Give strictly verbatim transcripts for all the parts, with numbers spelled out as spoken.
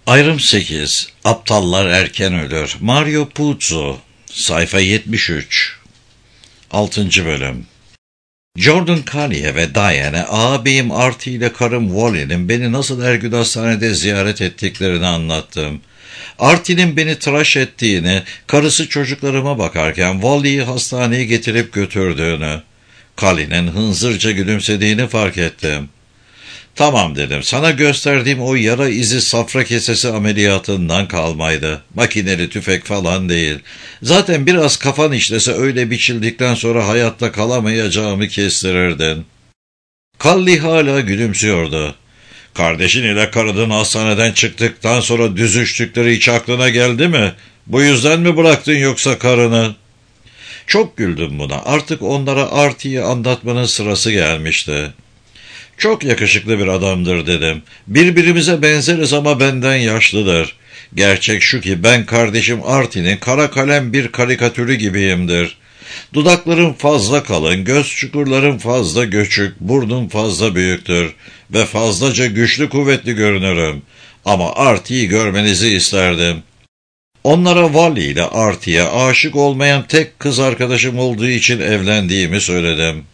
Ayrım sekiz. Aptallar erken ölür. Mario Puzo. Sayfa yetmiş üç. altıncı bölüm. Jordan Kali'ye ve Diane'e ağabeyim Artie ile karım Wally'nin beni nasıl Ergün Hastane'de ziyaret ettiklerini anlattım. Artie'nin beni tıraş ettiğini, karısı çocuklarıma bakarken Wally'yi hastaneye getirip götürdüğünü, Kali'nin hınzırca gülümsediğini fark ettim. Tamam dedim, sana gösterdiğim o yara izi safra kesesi ameliyatından kalmaydı. Makineli tüfek falan değil. Zaten biraz kafan işlese öyle biçildikten sonra hayatta kalamayacağımı kestirirdin. Kalli hala gülümsüyordu. Kardeşin ile karının hastaneden çıktıktan sonra düzüştükleri hiç aklına geldi mi? Bu yüzden mi bıraktın yoksa karını? Çok güldüm buna. Artık onlara Artie'yi anlatmanın sırası gelmişti. Çok yakışıklı bir adamdır dedim. Birbirimize benzeriz ama benden yaşlıdır. Gerçek şu ki ben kardeşim Artie'nin kara kalem bir karikatürü gibiyimdir. Dudaklarım fazla kalın, göz çukurlarım fazla göçük, burnum fazla büyüktür ve fazlaca güçlü kuvvetli görünürüm. Ama Artie'yi görmenizi isterdim. Onlara Wally ile Artie'ye aşık olmayan tek kız arkadaşım olduğu için evlendiğimi söyledim.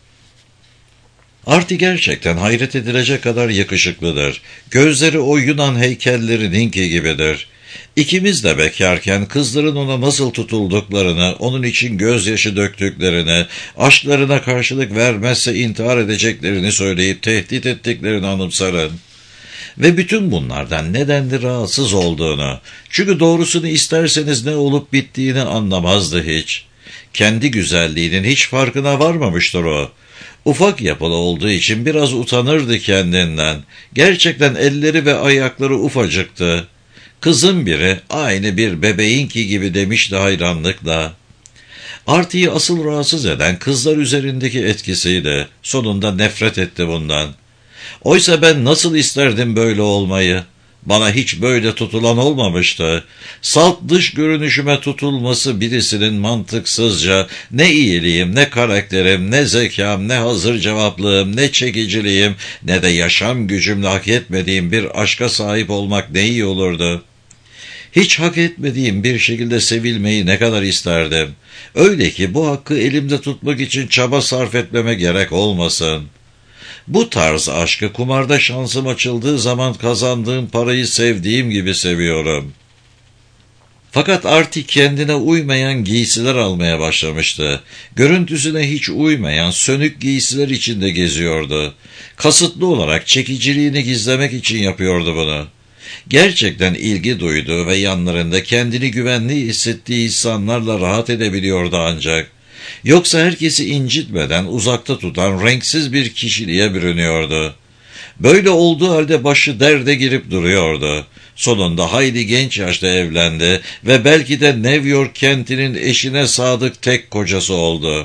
Artie gerçekten hayret edilecek kadar yakışıklıdır. Gözleri o Yunan heykellerininki gibidir. İkimiz de bekarken kızların ona nasıl tutulduklarını, onun için gözyaşı döktüklerini, aşklarına karşılık vermezse intihar edeceklerini söyleyip tehdit ettiklerini anımsarım. Ve bütün bunlardan nedenli rahatsız olduğunu, çünkü doğrusunu isterseniz ne olup bittiğini anlamazdı hiç. Kendi güzelliğinin hiç farkına varmamıştır o. Ufak yapılı olduğu için biraz utanırdı kendinden. Gerçekten elleri ve ayakları ufacıktı. Kızın biri aynı bir bebeğinki gibi demişti hayranlıkla. Artie'yi asıl rahatsız eden kızlar üzerindeki etkisiydi. Sonunda nefret etti bundan. Oysa ben nasıl isterdim böyle olmayı? Bana hiç böyle tutulan olmamıştı. Salt dış görünüşüme tutulması birisinin mantıksızca ne iyiliğim, ne karakterim, ne zekam, ne hazır cevaplığım, ne çekiciliğim, ne de yaşam gücümle hak etmediğim bir aşka sahip olmak ne iyi olurdu. Hiç hak etmediğim bir şekilde sevilmeyi ne kadar isterdim. Öyle ki bu hakkı elimde tutmak için çaba sarf etmeme gerek olmasın. Bu tarz aşkı kumarda şansım açıldığı zaman kazandığım parayı sevdiğim gibi seviyorum. Fakat Artie kendine uymayan giysiler almaya başlamıştı. Görüntüsüne hiç uymayan sönük giysiler içinde geziyordu. Kasıtlı olarak çekiciliğini gizlemek için yapıyordu bunu. Gerçekten ilgi duyduğu ve yanlarında kendini güvenli hissettiği insanlarla rahat edebiliyordu ancak. Yoksa herkesi incitmeden uzakta tutan renksiz bir kişiliğe bürünüyordu. Böyle olduğu halde başı derde girip duruyordu. Sonunda hayli genç yaşta evlendi ve belki de New York kentinin eşine sadık tek kocası oldu.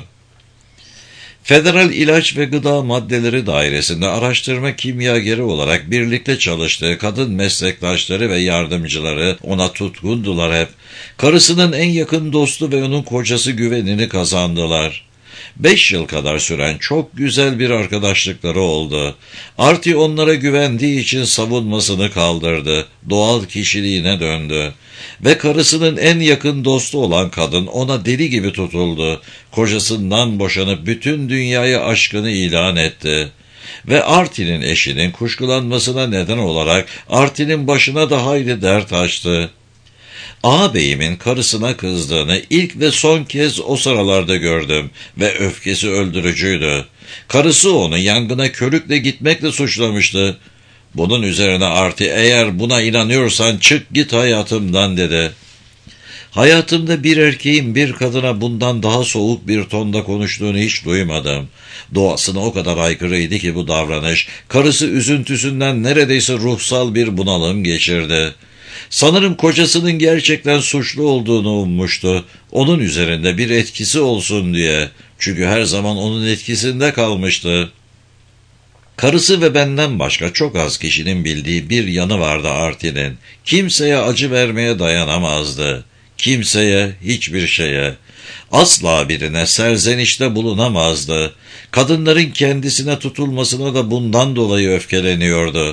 Federal İlaç ve Gıda Maddeleri Dairesi'nde araştırma kimyageri olarak birlikte çalıştığı kadın meslektaşları ve yardımcıları ona tutkundular hep. Karısının en yakın dostu ve onun kocası güvenini kazandılar. Beş yıl kadar süren çok güzel bir arkadaşlıkları oldu. Artie onlara güvendiği için savunmasını kaldırdı. Doğal kişiliğine döndü. Ve karısının en yakın dostu olan kadın ona deli gibi tutuldu. Kocasından boşanıp bütün dünyaya aşkını ilan etti. Ve Artie'nin eşinin kuşkulanmasına neden olarak Artie'nin başına da hayli dert açtı. Ağabeyimin karısına kızdığını ilk ve son kez o sıralarda gördüm ve öfkesi öldürücüydü. Karısı onu yangına körükle gitmekle suçlamıştı. Bunun üzerine Artie, eğer buna inanıyorsan çık git hayatımdan dedi. Hayatımda bir erkeğin bir kadına bundan daha soğuk bir tonda konuştuğunu hiç duymadım. Doğasına o kadar aykırıydı ki bu davranış, karısı üzüntüsünden neredeyse ruhsal bir bunalım geçirdi. Sanırım kocasının gerçekten suçlu olduğunu ummuştu. Onun üzerinde bir etkisi olsun diye. Çünkü her zaman onun etkisinde kalmıştı. Karısı ve benden başka çok az kişinin bildiği bir yanı vardı Artie'nin. Kimseye acı vermeye dayanamazdı. Kimseye, hiçbir şeye. Asla birine serzenişte bulunamazdı. Kadınların kendisine tutulmasına da bundan dolayı öfkeleniyordu.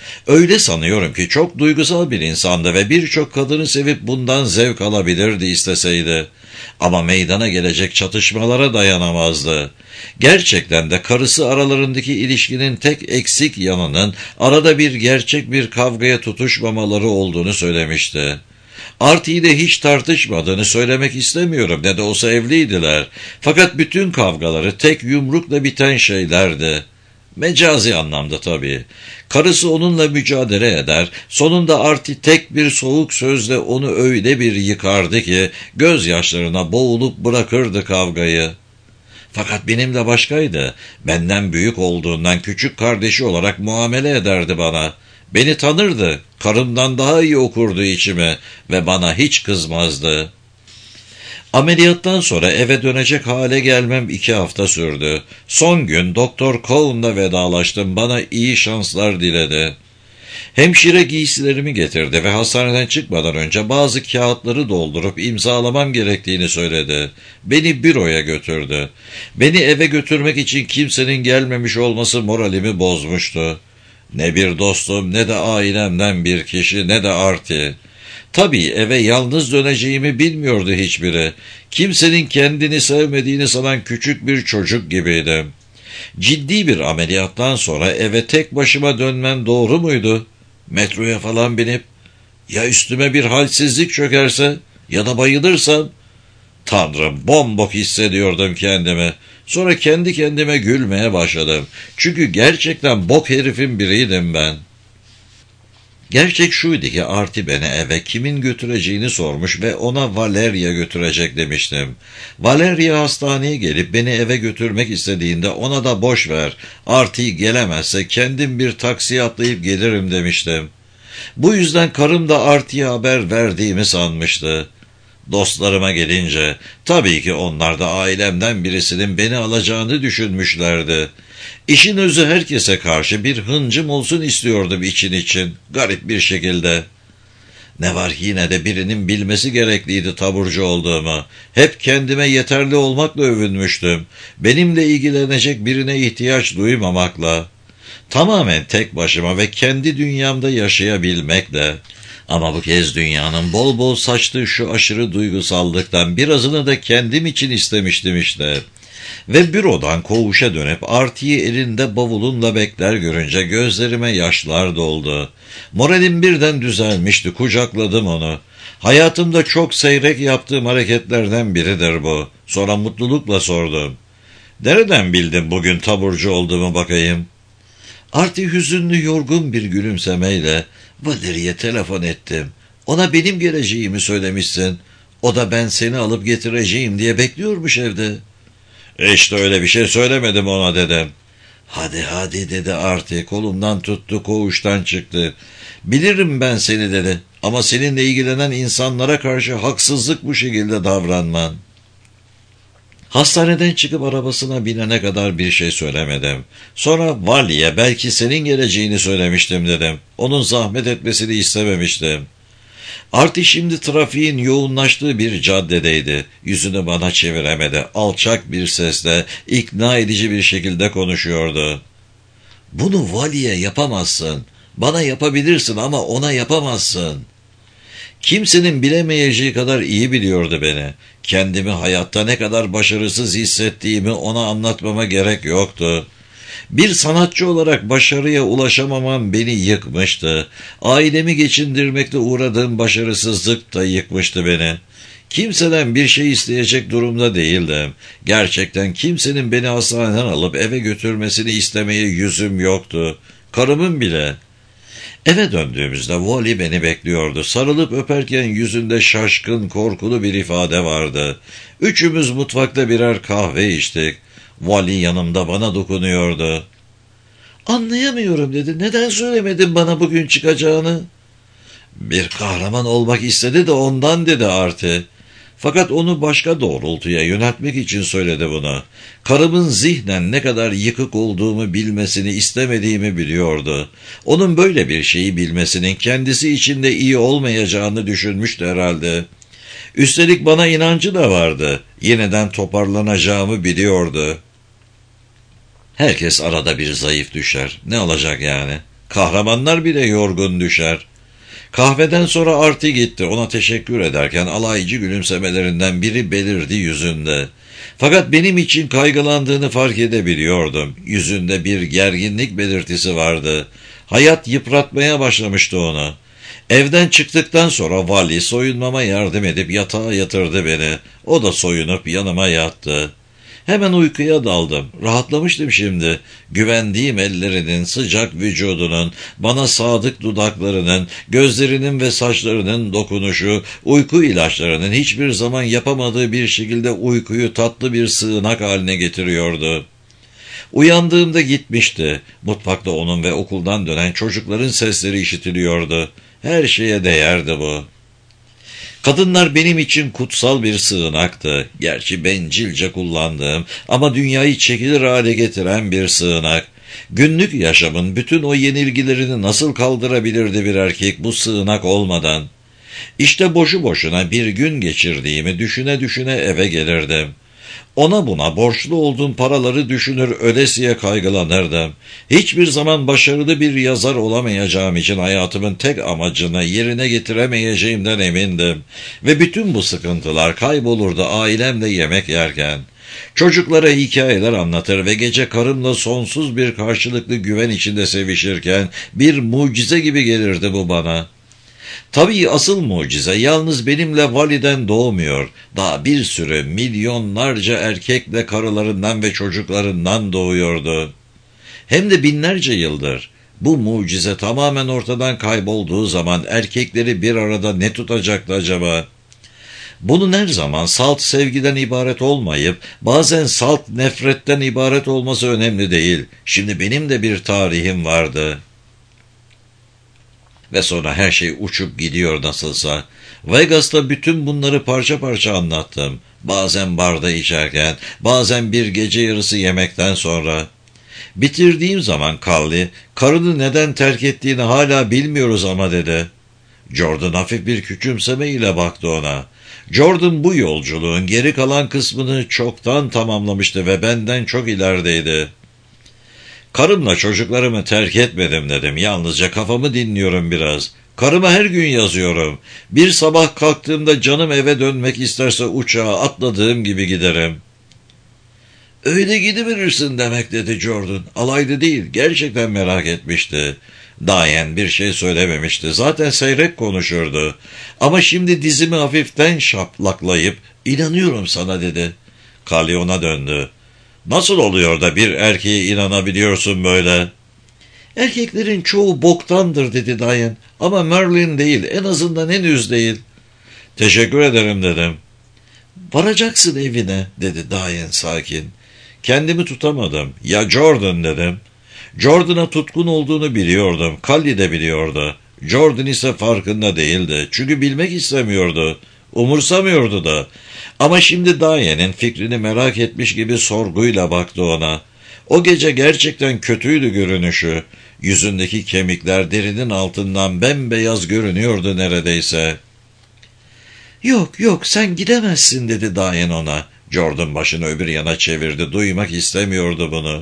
Öyle sanıyorum ki çok duygusal bir insandı ve birçok kadını sevip bundan zevk alabilirdi isteseydi. Ama meydana gelecek çatışmalara dayanamazdı. Gerçekten de karısı aralarındaki ilişkinin tek eksik yanının arada bir gerçek bir kavgaya tutuşmamaları olduğunu söylemişti. Artie'yi de hiç tartışmadığını söylemek istemiyorum, ne de olsa evliydiler. Fakat bütün kavgaları tek yumrukla biten şeylerdi. Mecazi anlamda tabii. Karısı onunla mücadele eder, sonunda Artie tek bir soğuk sözle onu öyle bir yıkardı ki gözyaşlarına boğulup bırakırdı kavgayı. Fakat benimle başkaydı. Benden büyük olduğundan küçük kardeşi olarak muamele ederdi bana. Beni tanırdı, karımdan daha iyi okurdu içimi ve bana hiç kızmazdı. Ameliyattan sonra eve dönecek hale gelmem iki hafta sürdü. Son gün Doktor Cohn'la vedalaştım, bana iyi şanslar diledi. Hemşire giysilerimi getirdi ve hastaneden çıkmadan önce bazı kağıtları doldurup imzalamam gerektiğini söyledi. Beni büroya götürdü. Beni eve götürmek için kimsenin gelmemiş olması moralimi bozmuştu. Ne bir dostum, ne de ailemden bir kişi, ne de Artie. Tabii eve yalnız döneceğimi bilmiyordu hiçbiri. Kimsenin kendini sevmediğini sanan küçük bir çocuk gibiydim. Ciddi bir ameliyattan sonra eve tek başıma dönmen doğru muydu? Metroya falan binip, ya üstüme bir halsizlik çökerse ya da bayılırsam? Tanrım, bombok hissediyordum kendimi. Sonra kendi kendime gülmeye başladım. Çünkü gerçekten bok herifin biriydim ben. Gerçek şuydu ki Artie beni eve kimin götüreceğini sormuş ve ona Valeria götürecek demiştim. Valeria hastaneye gelip beni eve götürmek istediğinde ona da boş ver, Artie gelemezse kendim bir taksiye atlayıp gelirim demiştim. Bu yüzden karım da Artie'ye haber verdiğimi sanmıştı. Dostlarıma gelince, tabii ki onlar da ailemden birisinin beni alacağını düşünmüşlerdi. İşin özü herkese karşı bir hıncım olsun istiyordum için için, garip bir şekilde. Ne var yine de birinin bilmesi gerekliydi taburcu olduğumu. Hep kendime yeterli olmakla övünmüştüm. Benimle ilgilenecek birine ihtiyaç duymamakla. Tamamen tek başıma ve kendi dünyamda yaşayabilmekle. Ama bu kez dünyanın bol bol saçtığı şu aşırı duygusallıktan birazını da kendim için istemiştim işte. Ve bürodan koğuşa dönüp Artie'yi elinde bavulunla bekler görünce gözlerime yaşlar doldu. Moralim birden düzelmişti, kucakladım onu. Hayatımda çok seyrek yaptığım hareketlerden biridir bu. Sonra mutlulukla sordum. Nereden bildin bugün taburcu olduğumu bakayım? Artie hüzünlü yorgun bir gülümsemeyle, Valeri'ye telefon ettim. Ona benim geleceğimi söylemişsin. O da ben seni alıp getireceğim diye bekliyormuş evde. İşte öyle bir şey söylemedim ona dedim. Hadi hadi dedi Artie, kolumdan tuttu, koğuştan çıktı. Bilirim ben seni dedi, ama seninle ilgilenen insanlara karşı haksızlık bu şekilde davranman. Hastaneden çıkıp arabasına binene kadar bir şey söylemedim. Sonra Vali'ye belki senin geleceğini söylemiştim dedim. Onun zahmet etmesini istememiştim. Artie şimdi trafiğin yoğunlaştığı bir caddedeydi. Yüzünü bana çeviremedi. Alçak bir sesle, ikna edici bir şekilde konuşuyordu. Bunu Vali'ye yapamazsın. Bana yapabilirsin ama ona yapamazsın. Kimsenin bilemeyeceği kadar iyi biliyordu beni. Kendimi hayatta ne kadar başarısız hissettiğimi ona anlatmama gerek yoktu. Bir sanatçı olarak başarıya ulaşamamam beni yıkmıştı. Ailemi geçindirmekte uğradığım başarısızlık da yıkmıştı beni. Kimseden bir şey isteyecek durumda değildim. Gerçekten kimsenin beni hastaneden alıp eve götürmesini istemeye yüzüm yoktu. Karımın bile. Eve döndüğümüzde Wally beni bekliyordu. Sarılıp öperken yüzünde şaşkın, korkulu bir ifade vardı. Üçümüz mutfakta birer kahve içtik. Wally yanımda bana dokunuyordu. Anlayamıyorum dedi. Neden söylemedin bana bugün çıkacağını? Bir kahraman olmak istedi de ondan dedi Artie. Fakat onu başka doğrultuya yöneltmek için söyledi bunu. Karımın zihnen ne kadar yıkık olduğumu bilmesini istemediğimi biliyordu. Onun böyle bir şeyi bilmesinin kendisi için de iyi olmayacağını düşünmüştü herhalde. Üstelik bana inancı da vardı. Yeniden toparlanacağımı biliyordu. Herkes arada bir zayıf düşer. Ne olacak yani? Kahramanlar bile yorgun düşer. Kahveden sonra Artie gitti. Ona teşekkür ederken alaycı gülümsemelerinden biri belirdi yüzünde. Fakat benim için kaygılandığını fark edebiliyordum. Yüzünde bir gerginlik belirtisi vardı. Hayat yıpratmaya başlamıştı onu. Evden çıktıktan sonra vali soyunmama yardım edip yatağa yatırdı beni. O da soyunup yanıma yattı. Hemen uykuya daldım. Rahatlamıştım şimdi. Güvendiğim ellerinin, sıcak vücudunun, bana sadık dudaklarının, gözlerinin ve saçlarının dokunuşu, uyku ilaçlarının hiçbir zaman yapamadığı bir şekilde uykuyu tatlı bir sığınak haline getiriyordu. Uyandığımda gitmişti. Mutfakta onun ve okuldan dönen çocukların sesleri işitiliyordu. Her şeye değerdi bu. Kadınlar benim için kutsal bir sığınaktı. Gerçi bencilce kullandığım ama dünyayı çekilir hale getiren bir sığınak. Günlük yaşamın bütün o yenilgilerini nasıl kaldırabilirdi bir erkek bu sığınak olmadan? İşte boşu boşuna bir gün geçirdiğimi düşüne düşüne eve gelirdim. Ona buna borçlu olduğum paraları düşünür ölesiye kaygılanırdım. Hiçbir zaman başarılı bir yazar olamayacağım için hayatımın tek amacını yerine getiremeyeceğimden emindim. Ve bütün bu sıkıntılar kaybolurdu ailemle yemek yerken. Çocuklara hikayeler anlatır ve gece karımla sonsuz bir karşılıklı güven içinde sevişirken bir mucize gibi gelirdi bu bana. Tabii asıl mucize yalnız benimle validen doğmuyor. Daha bir sürü milyonlarca erkekle karılarından ve çocuklarından doğuyordu. Hem de binlerce yıldır. Bu mucize tamamen ortadan kaybolduğu zaman erkekleri bir arada ne tutacaktı acaba? Bunun her zaman salt sevgiden ibaret olmayıp bazen salt nefretten ibaret olması önemli değil. Şimdi benim de bir tarihim vardı. Ve sonra her şey uçup gidiyor nasılsa. Vegas'ta bütün bunları parça parça anlattım. Bazen barda içerken, bazen bir gece yarısı yemekten sonra. Bitirdiğim zaman Callie, karını neden terk ettiğini hala bilmiyoruz ama dedi. Jordan hafif bir küçümseme ile baktı ona. Jordan bu yolculuğun geri kalan kısmını çoktan tamamlamıştı ve benden çok ilerideydi. Karımla çocuklarımı terk etmedim dedim. Yalnızca kafamı dinliyorum biraz. Karıma her gün yazıyorum. Bir sabah kalktığımda canım eve dönmek isterse uçağa atladığım gibi giderim. Öyle gidiverirsin demek dedi Jordan. Alaylı değil, gerçekten merak etmişti. Diane bir şey söylememişti. Zaten seyrek konuşurdu. Ama şimdi dizimi hafiften şaplaklayıp inanıyorum sana dedi. Callie ona döndü. Nasıl oluyor da bir erkeğe inanabiliyorsun böyle? Erkeklerin çoğu boktandır dedi Diane. Ama Merlin değil, en azından henüz değil. Teşekkür ederim dedim. Varacaksın evine dedi Diane sakin. Kendimi tutamadım. Ya Jordan dedim. Jordan'a tutkun olduğunu biliyordum. Callie de biliyordu. Jordan ise farkında değildi. Çünkü bilmek istemiyordu. Umursamıyordu da. Ama şimdi Diane'in fikrini merak etmiş gibi sorguyla baktı ona. O gece gerçekten kötüydü görünüşü. Yüzündeki kemikler derinin altından bembeyaz görünüyordu neredeyse. Yok yok sen gidemezsin dedi Diane ona. Jordan başını öbür yana çevirdi. Duymak istemiyordu bunu.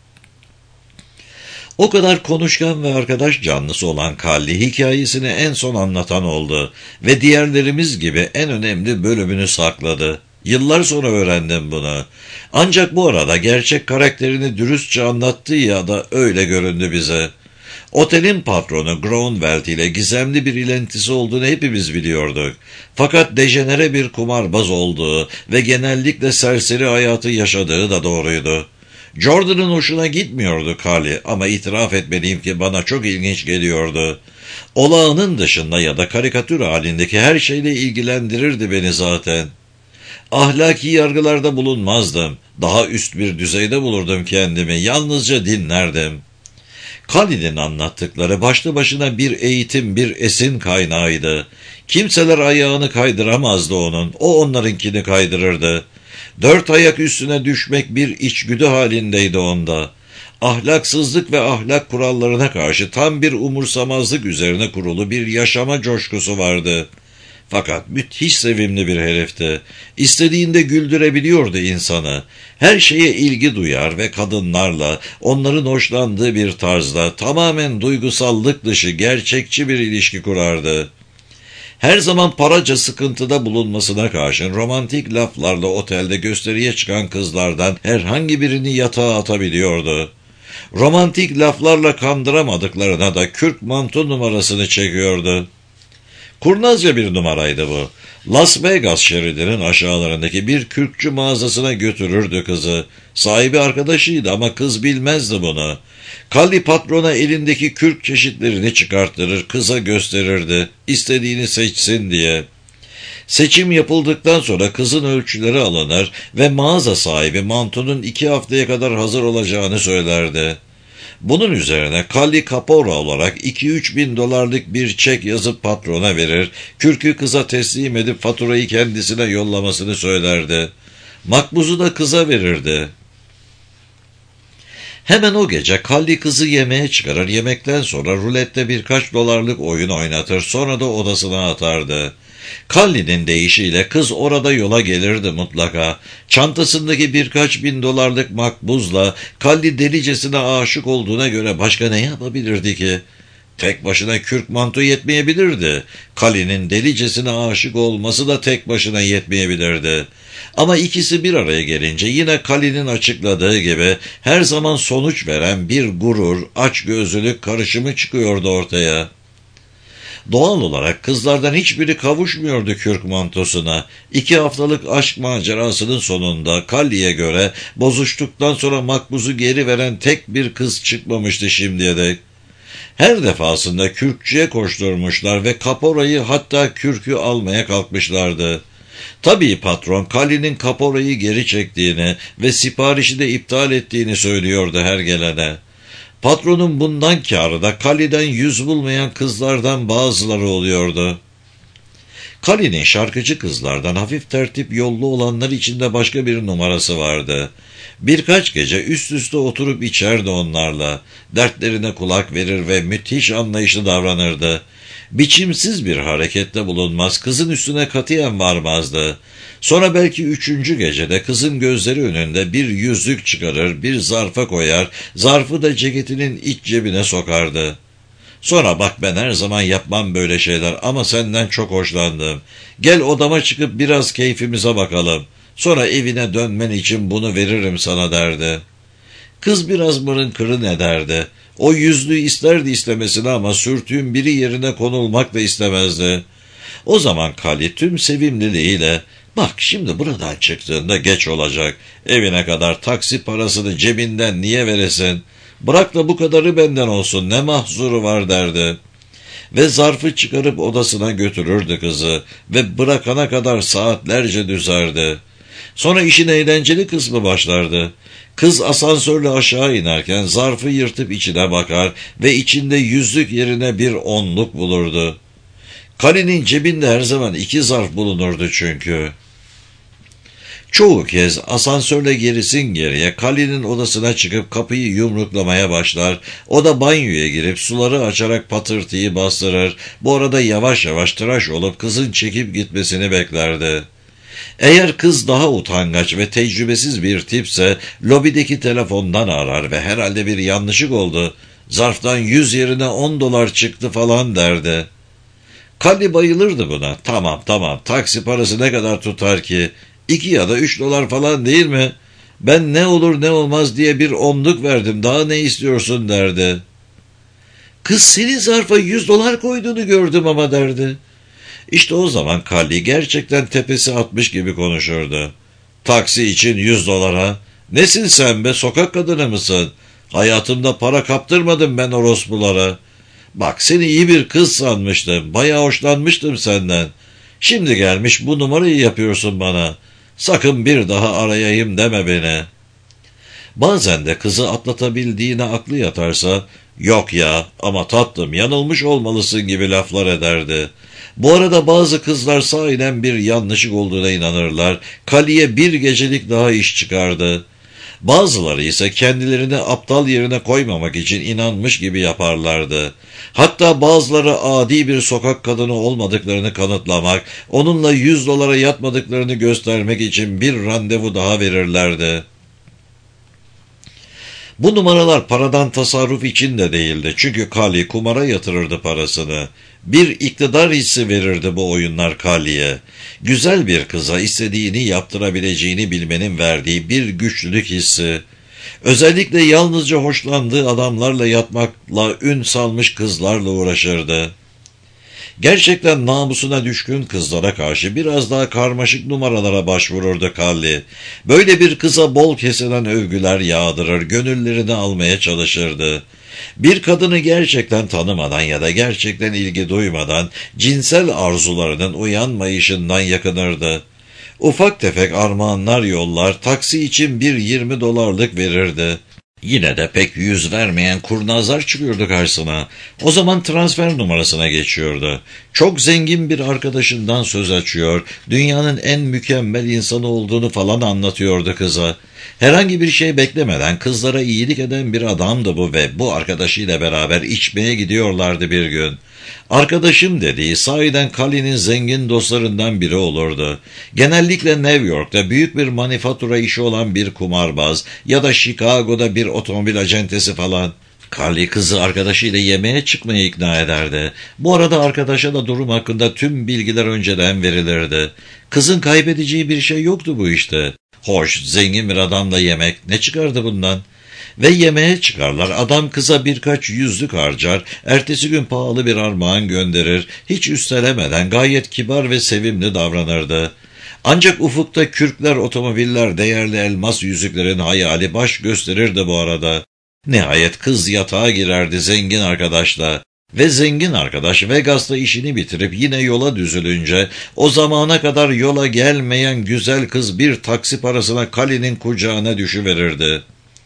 O kadar konuşkan ve arkadaş canlısı olan Callie hikayesini en son anlatan oldu ve diğerlerimiz gibi en önemli bölümünü sakladı. Yıllar sonra öğrendim bunu. Ancak bu arada gerçek karakterini dürüstçe anlattı ya da öyle göründü bize. Otelin patronu Groenwald ile gizemli bir ilintisi olduğunu hepimiz biliyorduk. Fakat dejenere bir kumarbaz olduğu ve genellikle serseri hayatı yaşadığı da doğruydu. Jordan'ın hoşuna gitmiyordu Callie ama itiraf etmeliyim ki bana çok ilginç geliyordu. Olağanın dışında ya da karikatür halindeki her şeyle ilgilendirirdi beni zaten. Ahlaki yargılarda bulunmazdım. Daha üst bir düzeyde bulurdum kendimi. Yalnızca dinlerdim. Callie'nin anlattıkları başlı başına bir eğitim, bir esin kaynağıydı. Kimseler ayağını kaydıramazdı onun. O onlarınkini kaydırırdı. Dört ayak üstüne düşmek bir içgüdü halindeydi onda. Ahlaksızlık ve ahlak kurallarına karşı tam bir umursamazlık üzerine kurulu bir yaşama coşkusu vardı. Fakat müthiş sevimli bir herifti. İstediğinde güldürebiliyordu insanı. Her şeye ilgi duyar ve kadınlarla, onların hoşlandığı bir tarzda tamamen duygusallık dışı gerçekçi bir ilişki kurardı. Her zaman paraca sıkıntıda bulunmasına karşın romantik laflarla otelde gösteriye çıkan kızlardan herhangi birini yatağa atabiliyordu. Romantik laflarla kandıramadıklarına da kürk manto numarasını çekiyordu. Kurnazca bir numaraydı bu. Las Vegas şeridinin aşağılarındaki bir kürkçü mağazasına götürürdü kızı. Sahibi arkadaşıydı ama kız bilmezdi bunu. Kalli patrona elindeki kürk çeşitlerini çıkarttırır, kıza gösterirdi, istediğini seçsin diye. Seçim yapıldıktan sonra kızın ölçüleri alınır ve mağaza sahibi mantonun iki haftaya kadar hazır olacağını söylerdi. Bunun üzerine Kalli kapora olarak iki üç bin dolarlık bir çek yazıp patrona verir, kürkü kıza teslim edip faturayı kendisine yollamasını söylerdi. Makbuzu da kıza verirdi. Hemen o gece Kalli kızı yemeğe çıkarır, yemekten sonra rulette birkaç dolarlık oyun oynatır, sonra da odasına atardı. Kalli'nin deyişiyle kız orada yola gelirdi mutlaka. Çantasındaki birkaç bin dolarlık makbuzla Kalli delicesine aşık olduğuna göre başka ne yapabilirdi ki? Tek başına kürk manto yetmeyebilirdi. Kalli'nin delicesine aşık olması da tek başına yetmeyebilirdi. Ama ikisi bir araya gelince yine Kalli'nin açıkladığı gibi her zaman sonuç veren bir gurur, açgözlülük karışımı çıkıyordu ortaya. Doğal olarak kızlardan hiçbiri kavuşmuyordu kürk mantosuna. İki haftalık aşk macerasının sonunda Kalli'ye göre bozuştuktan sonra makbuzu geri veren tek bir kız çıkmamıştı şimdiye dek. Her defasında kürkçüye koşturmuşlar ve kaporayı hatta kürkü almaya kalkmışlardı. Tabii patron Kalli'nin kaporayı geri çektiğini ve siparişi de iptal ettiğini söylüyordu her gelene. Patronun bundan kârı da Kalli'den yüz bulmayan kızlardan bazıları oluyordu. Kalli'nin şarkıcı kızlardan hafif tertip yollu olanlar içinde başka bir numarası vardı. Birkaç gece üst üste oturup içerdi onlarla. Dertlerine kulak verir ve müthiş anlayışlı davranırdı. Biçimsiz bir harekette bulunmaz, kızın üstüne katiyen varmazdı. Sonra belki üçüncü gecede kızın gözleri önünde bir yüzük çıkarır, bir zarfa koyar, zarfı da ceketinin iç cebine sokardı. Sonra bak ben her zaman yapmam böyle şeyler ama senden çok hoşlandım. Gel odama çıkıp biraz keyfimize bakalım. Sonra evine dönmen için bunu veririm sana derdi. Kız biraz mırın kırın ederdi. O yüzlüğü isterdi istemesini ama sürtüğün biri yerine konulmak da istemezdi. O zaman Kalli tüm sevimliliğiyle, bak şimdi buradan çıktığında geç olacak, evine kadar taksi parasını cebinden niye veresin, bırak da bu kadarı benden olsun, ne mahzuru var derdi. Ve zarfı çıkarıp odasına götürürdü kızı ve bırakana kadar saatlerce düzerdi. Sonra işin eğlenceli kısmı başlardı. Kız asansörle aşağı inerken zarfı yırtıp içine bakar ve içinde yüzlük yerine bir onluk bulurdu. Kalli'nin cebinde her zaman iki zarf bulunurdu çünkü. Çoğu kez asansörle gerisin geriye Kalli'nin odasına çıkıp kapıyı yumruklamaya başlar. O da banyoya girip suları açarak patırtıyı bastırır. Bu arada yavaş yavaş tıraş olup kızın çekip gitmesini beklerdi. Eğer kız daha utangaç ve tecrübesiz bir tipse lobideki telefondan arar ve herhalde bir yanlışlık oldu, zarftan yüz yerine on dolar çıktı falan derdi. Kalli bayılırdı buna. Tamam tamam, taksi parası ne kadar tutar ki? İki ya da üç dolar falan değil mi? Ben ne olur ne olmaz diye bir onluk verdim, daha ne istiyorsun derdi. Kız senin zarfa yüz dolar koyduğunu gördüm ama derdi. İşte o zaman Kalli gerçekten tepesi atmış gibi konuşurdu. Taksi için yüz dolara. Nesin sen be, sokak kadını mısın? Hayatımda para kaptırmadım ben orospulara. Bak seni iyi bir kız sanmıştım. Bayağı hoşlanmıştım senden. Şimdi gelmiş bu numarayı yapıyorsun bana. Sakın bir daha arayayım deme beni. Bazen de kızı atlatabildiğine aklı yatarsa, yok ya ama tatlım yanılmış olmalısın gibi laflar ederdi. Bu arada bazı kızlar sahiden bir yanlışlık olduğuna inanırlar. Kalli'ye bir gecelik daha iş çıkardı. Bazıları ise kendilerini aptal yerine koymamak için inanmış gibi yaparlardı. Hatta bazıları adi bir sokak kadını olmadıklarını kanıtlamak, onunla yüz dolara yatmadıklarını göstermek için bir randevu daha verirlerdi. Bu numaralar paradan tasarruf için de değildi. Çünkü Kali kumara yatırırdı parasını. Bir iktidar hissi verirdi bu oyunlar Kali'ye. Güzel bir kıza istediğini yaptırabileceğini bilmenin verdiği bir güçlülük hissi. Özellikle yalnızca hoşlandığı adamlarla yatmakla ün salmış kızlarla uğraşırdı. Gerçekten namusuna düşkün kızlara karşı biraz daha karmaşık numaralara başvururdu Kali. Böyle bir kıza bol kesilen övgüler yağdırır, gönüllerini almaya çalışırdı. Bir kadını gerçekten tanımadan ya da gerçekten ilgi duymadan cinsel arzularının uyanmayışından yakınırdı. Ufak tefek armağanlar yollar, taksi için bir yirmi dolarlık verirdi. Yine de pek yüz vermeyen kurnazlar çıkıyordu karşısına. O zaman transfer numarasına geçiyordu. Çok zengin bir arkadaşından söz açıyor, dünyanın en mükemmel insanı olduğunu falan anlatıyordu kıza. Herhangi bir şey beklemeden kızlara iyilik eden bir adamdı bu ve bu arkadaşıyla beraber içmeye gidiyorlardı bir gün. Arkadaşım dediği sahiden Kali'nin zengin dostlarından biri olurdu. Genellikle New York'ta büyük bir manifatura işi olan bir kumarbaz ya da Chicago'da bir otomobil acentesi falan. Kali kızı arkadaşıyla yemeğe çıkmaya ikna ederdi. Bu arada arkadaşa da durum hakkında tüm bilgiler önceden verilirdi. Kızın kaybedeceği bir şey yoktu bu işte. Hoş, zengin bir adamla yemek ne çıkardı bundan? Ve yemeğe çıkarlar, adam kıza birkaç yüzlük harcar, ertesi gün pahalı bir armağan gönderir, hiç üstelemeden gayet kibar ve sevimli davranırdı. Ancak ufukta kürkler, otomobiller, değerli elmas yüzüklerin hayali baş gösterirdi bu arada. Nihayet kız yatağa girerdi zengin arkadaşla. Ve zengin arkadaş Vegas'ta işini bitirip yine yola düzülünce o zamana kadar yola gelmeyen güzel kız bir taksi parasına Kali'nin kucağına düşüverirdi.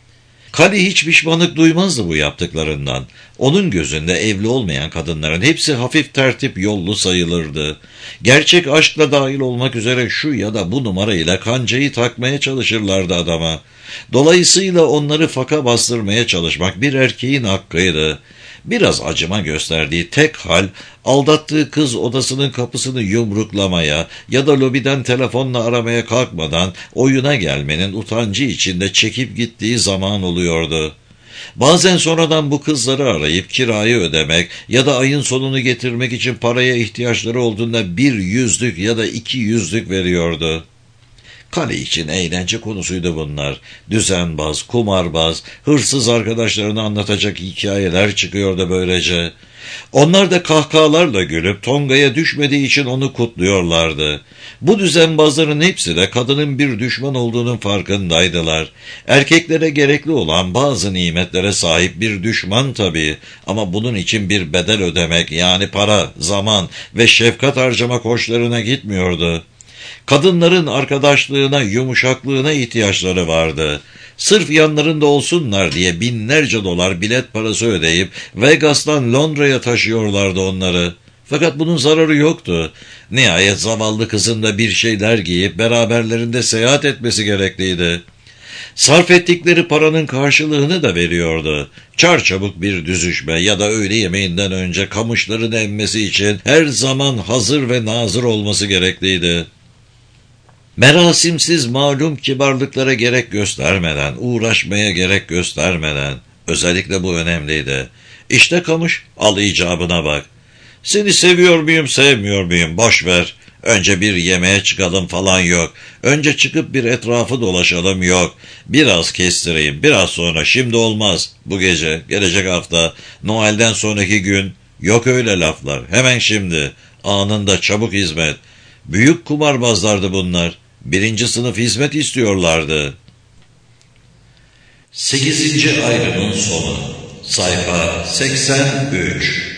Kali hiç pişmanlık duymazdı bu yaptıklarından. Onun gözünde evli olmayan kadınların hepsi hafif tertip yollu sayılırdı. Gerçek aşkla dahil olmak üzere şu ya da bu numarayla kancayı takmaya çalışırlardı adama. Dolayısıyla onları faka bastırmaya çalışmak bir erkeğin hakkıydı. Biraz acıma gösterdiği tek hal, aldattığı kız odasının kapısını yumruklamaya ya da lobiden telefonla aramaya kalkmadan oyuna gelmenin utancı içinde çekip gittiği zaman oluyordu. Bazen sonradan bu kızları arayıp kirayı ödemek ya da ayın sonunu getirmek için paraya ihtiyaçları olduğunda bir yüzlük ya da iki yüzlük veriyordu. Kali için eğlence konusuydu bunlar. Düzenbaz, kumarbaz, hırsız arkadaşlarını anlatacak hikayeler çıkıyordu böylece. Onlar da kahkahalarla gülüp tongaya düşmediği için onu kutluyorlardı. Bu düzenbazların hepsi de kadının bir düşman olduğunun farkındaydılar. Erkeklere gerekli olan bazı nimetlere sahip bir düşman tabii, ama bunun için bir bedel ödemek, yani para, zaman ve şefkat harcamak hoşlarına gitmiyordu. Kadınların arkadaşlığına, yumuşaklığına ihtiyaçları vardı. Sırf yanlarında olsunlar diye binlerce dolar bilet parası ödeyip Vegas'tan Londra'ya taşıyorlardı onları. Fakat bunun zararı yoktu. Nihayet zavallı kızın da bir şeyler giyip beraberlerinde seyahat etmesi gerekliydi. Sarf ettikleri paranın karşılığını da veriyordu. Çarçabuk bir düzüşme ya da öğle yemeğinden önce kamışların emmesi için her zaman hazır ve nazır olması gerekliydi. Merasimsiz malum kibarlıklara gerek göstermeden, uğraşmaya gerek göstermeden, özellikle bu önemliydi. İşte kamış, al icabına bak. Seni seviyor muyum, sevmiyor muyum, boş ver. Önce bir yemeğe çıkalım falan yok. Önce çıkıp bir etrafı dolaşalım yok. Biraz kestireyim, biraz sonra, şimdi olmaz. Bu gece, gelecek hafta, Noel'den sonraki gün, yok öyle laflar. Hemen şimdi, anında çabuk hizmet. Büyük kumarbazlardı bunlar. Birinci sınıf hizmet istiyorlardı. Sekizinci ayrımın sonu. Sayfa seksen üç.